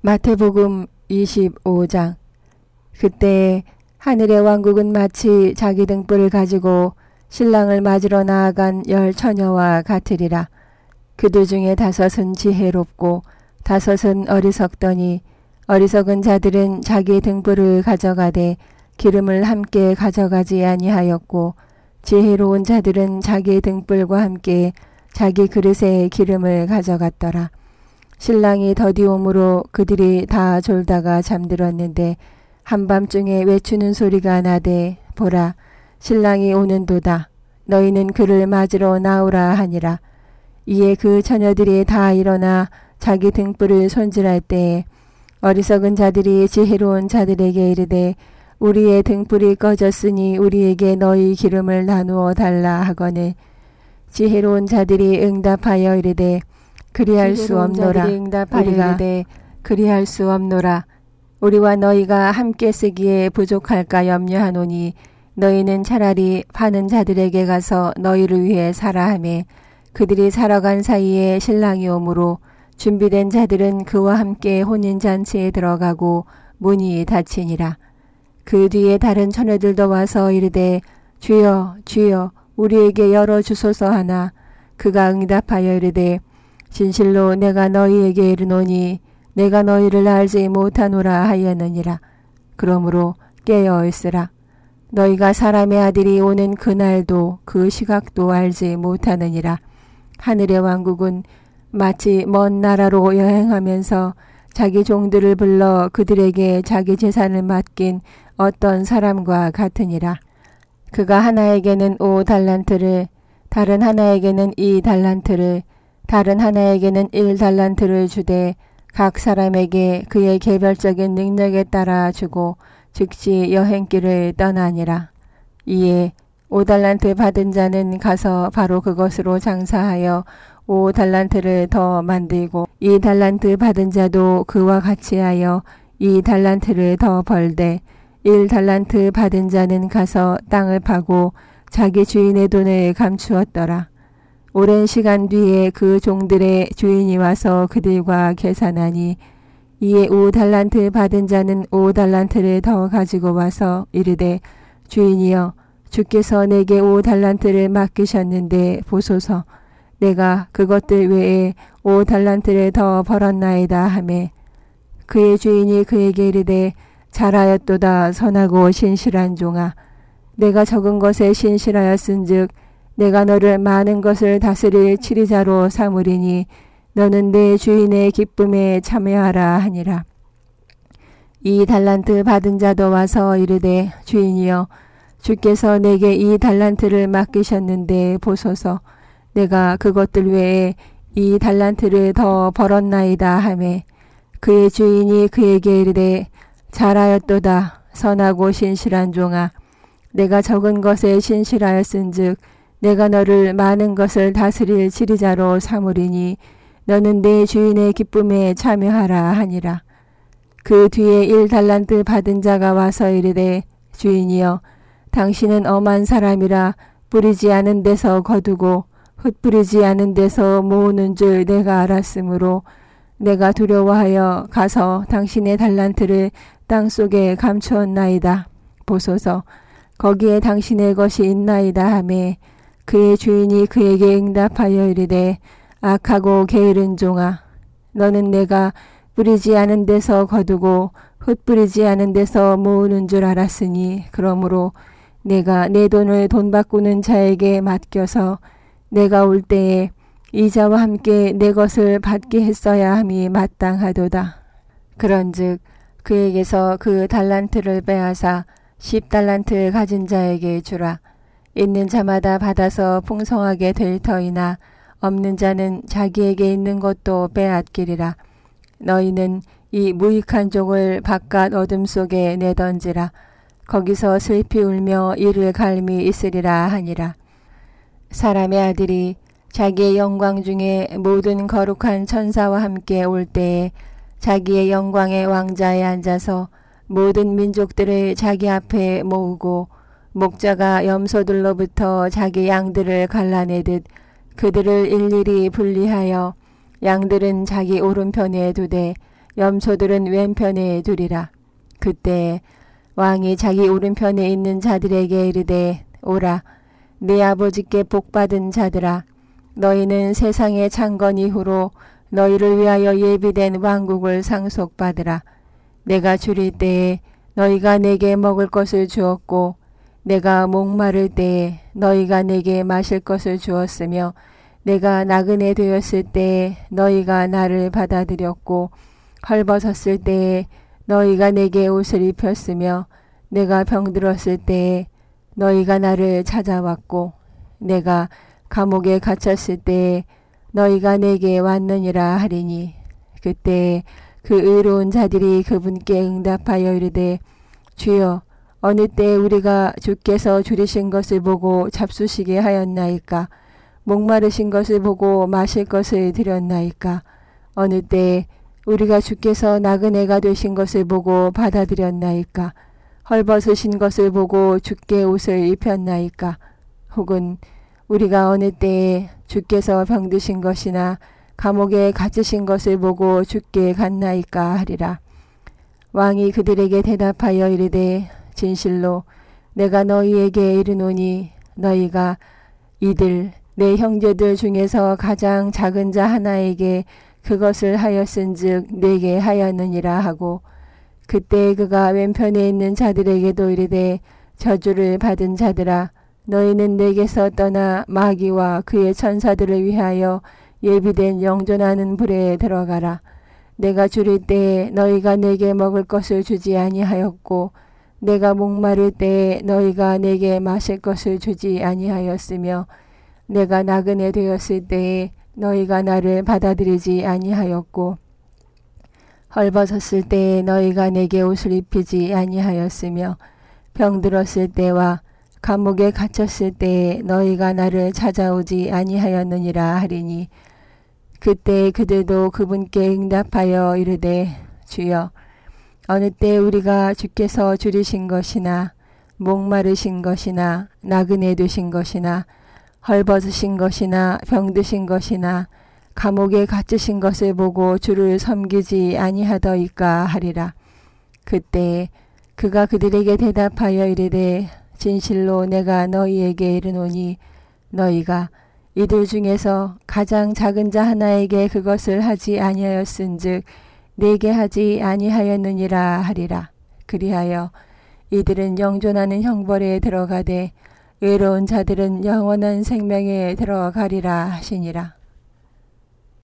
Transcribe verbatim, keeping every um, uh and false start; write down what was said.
마태복음 이십오 장. 그때 하늘의 왕국은 마치 자기 등불을 가지고 신랑을 맞으러 나아간 열 처녀와 같으리라. 그들 중에 다섯은 지혜롭고 다섯은 어리석더니 어리석은 자들은 자기 등불을 가져가되 기름을 함께 가져가지 아니하였고 지혜로운 자들은 자기 등불과 함께 자기 그릇에 기름을 가져갔더라. 신랑이 더디옴으로 그들이 다 졸다가 잠들었는데 한밤중에 외치는 소리가 나되 보라 신랑이 오는도다. 너희는 그를 맞으러 나오라 하니라. 이에 그 처녀들이 다 일어나 자기 등불을 손질할 때에 어리석은 자들이 지혜로운 자들에게 이르되 우리의 등불이 꺼졌으니 우리에게 너희 기름을 나누어 달라 하거늘 지혜로운 자들이 응답하여 이르되 그리할 수 없노라. 우리가 이르되 그리할 수 없노라. 우리와 너희가 함께 쓰기에 부족할까 염려하노니 너희는 차라리 파는 자들에게 가서 너희를 위해 사라 하매 그들이 사러 간 사이에 신랑이 오므로 준비된 자들은 그와 함께 혼인잔치에 들어가고 문이 닫히니라. 그 뒤에 다른 처녀들도 와서 이르되 주여 주여 우리에게 열어주소서 하나 그가 응답하여 이르되 진실로 내가 너희에게 이르노니 내가 너희를 알지 못하노라 하였느니라. 그러므로 깨어 있으라. 너희가 사람의 아들이 오는 그날도 그 시각도 알지 못하느니라. 하늘의 왕국은 마치 먼 나라로 여행하면서 자기 종들을 불러 그들에게 자기 재산을 맡긴 어떤 사람과 같으니라. 그가 하나에게는 오 달란트를 다른 하나에게는 이 달란트를 다른 하나에게는 일 달란트를 주되 각 사람에게 그의 개별적인 능력에 따라 주고 즉시 여행길을 떠나니라. 이에 오 달란트 받은 자는 가서 바로 그것으로 장사하여 오 달란트를 더 만들고 이 달란트 받은 자도 그와 같이 하여 이 달란트를 더 벌되 일 달란트 받은 자는 가서 땅을 파고 자기 주인의 돈을 감추었더라. 오랜 시간 뒤에 그 종들의 주인이 와서 그들과 계산하니 이에 오 달란트 받은 자는 오 달란트를 더 가지고 와서 이르되 주인이여 주께서 내게 오 달란트를 맡기셨는데 보소서 내가 그것들 외에 오 달란트를 더 벌었나이다 하매 그의 주인이 그에게 이르되 잘하였도다 선하고 신실한 종아 내가 적은 것에 신실하였은즉 내가 너를 많은 것을 다스릴 치리자로 삼으리니 너는 내 주인의 기쁨에 참여하라 하니라. 이 달란트 받은 자도 와서 이르되 주인이여 주께서 내게 이 달란트를 맡기셨는데 보소서 내가 그것들 외에 이 달란트를 더 벌었나이다 하매 그의 주인이 그에게 이르되 잘하였도다 선하고 신실한 종아 내가 적은 것에 신실하였은즉 내가 너를 많은 것을 다스릴 치리자로 삼으리니 너는 내 주인의 기쁨에 참여하라 하니라. 그 뒤에 일 달란트 받은 자가 와서 이르되 주인이여 당신은 엄한 사람이라 뿌리지 않은 데서 거두고 흩뿌리지 않은 데서 모으는 줄 내가 알았으므로 내가 두려워하여 가서 당신의 달란트를 땅속에 감추었나이다. 보소서 거기에 당신의 것이 있나이다 하매 그의 주인이 그에게 응답하여 이르되 악하고 게으른 종아 너는 내가 뿌리지 않은 데서 거두고 흩뿌리지 않은 데서 모으는 줄 알았으니 그러므로 내가 내 돈을 돈 바꾸는 자에게 맡겨서 내가 올 때에 이자와 함께 내 것을 받게 했어야 함이 마땅하도다. 그런즉 그에게서 그 달란트를 빼앗아 십 달란트 가진 자에게 주라. 있는 자마다 받아서 풍성하게 될 터이나 없는 자는 자기에게 있는 것도 빼앗기리라. 너희는 이 무익한 종을 바깥 어둠 속에 내던지라. 거기서 슬피 울며 이를 갈미 있으리라 하니라. 사람의 아들이 자기의 영광 중에 모든 거룩한 천사와 함께 올 때에 자기의 영광의 왕자에 앉아서 모든 민족들을 자기 앞에 모으고 목자가 염소들로부터 자기 양들을 갈라내듯 그들을 일일이 분리하여 양들은 자기 오른편에 두되 염소들은 왼편에 두리라. 그때 왕이 자기 오른편에 있는 자들에게 이르되 오라 내 아버지께 복받은 자들아 너희는 세상의 창건 이후로 너희를 위하여 예비된 왕국을 상속받으라. 내가 줄일 때에 너희가 내게 먹을 것을 주었고 내가 목마를 때에 너희가 내게 마실 것을 주었으며 내가 나그네 되었을 때에 너희가 나를 받아들였고 헐벗었을 때에 너희가 내게 옷을 입혔으며 내가 병들었을 때에 너희가 나를 찾아왔고 내가 감옥에 갇혔을 때에 너희가 내게 왔느니라 하리니 그때 그 의로운 자들이 그분께 응답하여 이르되 주여 어느 때 우리가 주께서 줄이신 것을 보고 잡수시게 하였나이까 목마르신 것을 보고 마실 것을 드렸나이까 어느 때 우리가 주께서 나그네가 되신 것을 보고 받아들였나이까 헐벗으신 것을 보고 주께 옷을 입혔나이까 혹은 우리가 어느 때에 주께서 병드신 것이나 감옥에 갇히신 것을 보고 주께 갔나이까 하리라. 왕이 그들에게 대답하여 이르되 진실로 내가 너희에게 이르노니 너희가 이들 내 형제들 중에서 가장 작은 자 하나에게 그것을 하였은즉 내게 하였느니라 하고 그때 그가 왼편에 있는 자들에게도 이르되 저주를 받은 자들아 너희는 내게서 떠나 마귀와 그의 천사들을 위하여 예비된 영존하는 불에 들어가라. 내가 줄일 때에 너희가 내게 먹을 것을 주지 아니하였고 내가 목마를 때에 너희가 내게 마실 것을 주지 아니하였으며 내가 나그네 되었을 때에 너희가 나를 받아들이지 아니하였고 헐벗었을 때에 너희가 내게 옷을 입히지 아니하였으며 병들었을 때와 감옥에 갇혔을 때에 너희가 나를 찾아오지 아니하였느니라 하리니 그때 그들도 그분께 응답하여 이르되 주여 어느 때 우리가 주께서 줄이신 것이나 목마르신 것이나 나그네 되신 것이나 헐벗으신 것이나 병드신 것이나 감옥에 갇히신 것을 보고 주를 섬기지 아니하더이까 하리라. 그때 그가 그들에게 대답하여 이르되 진실로 내가 너희에게 이르노니 너희가 이들 중에서 가장 작은 자 하나에게 그것을 하지 아니하였은즉 내게 하지 아니하였느니라 하리라. 그리하여 이들은 영존하는 형벌에 들어가되 의로운 자들은 영원한 생명에 들어가리라 하시니라.